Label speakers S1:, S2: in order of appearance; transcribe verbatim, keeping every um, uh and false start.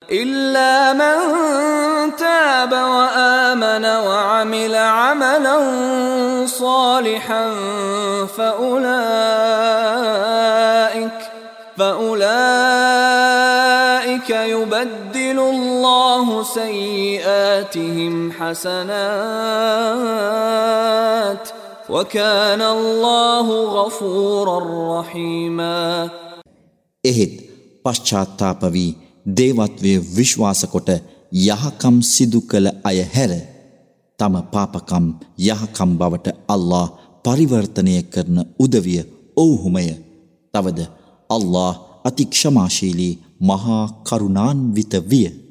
S1: إلا من تاب وآمن وعمل عملا صالحا فأولئك فأولئك يبدل الله سيئاتهم حسنات وكان الله غفورا رحيما.
S2: එහෙත් පශ්චාත්තාප වී දේවත්වයේ විශ්වාස කොට යහකම් සිදු කළ අය හැර තම පාපකම් යහකම් බවට අල්ලාහ් පරිවර්තනය කරන උදවිය ඔව්හුමය. තවද අල්ලාහ් අති ක්ෂමාශීලී මහා කරුණාන්විත විය.